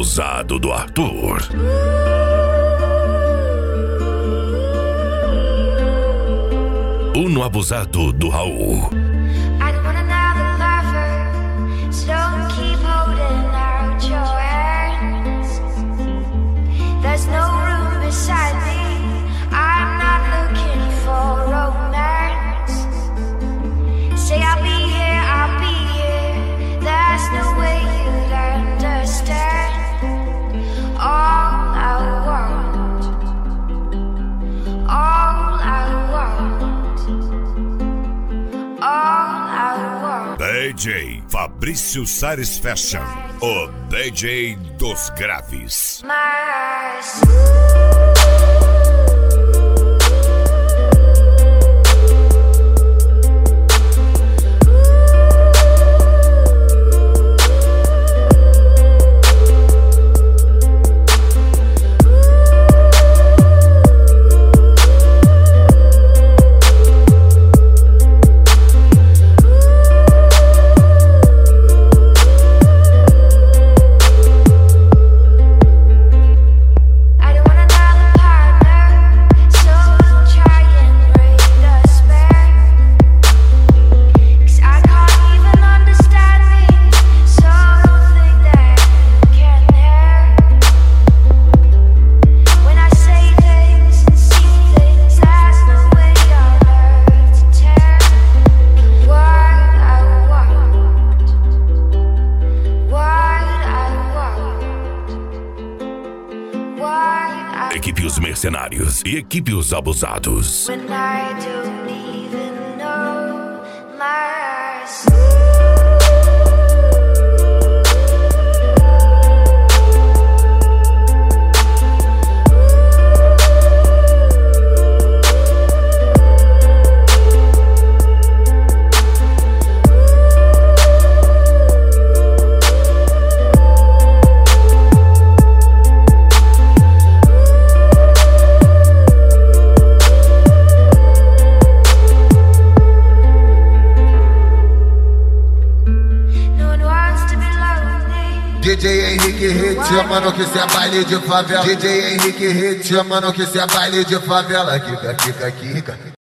abusado do Arthur. Uno abusado do Raul. DJ Fabrício Sares Fashion, o DJ dos graves. Equipe Os Mercenários e Equipe Os Abusados. DJ Henrique Hit, mano, que cê é baile de favela. DJ Henrique Hit, mano, que cê é baile de favela. Kika, kika, kika.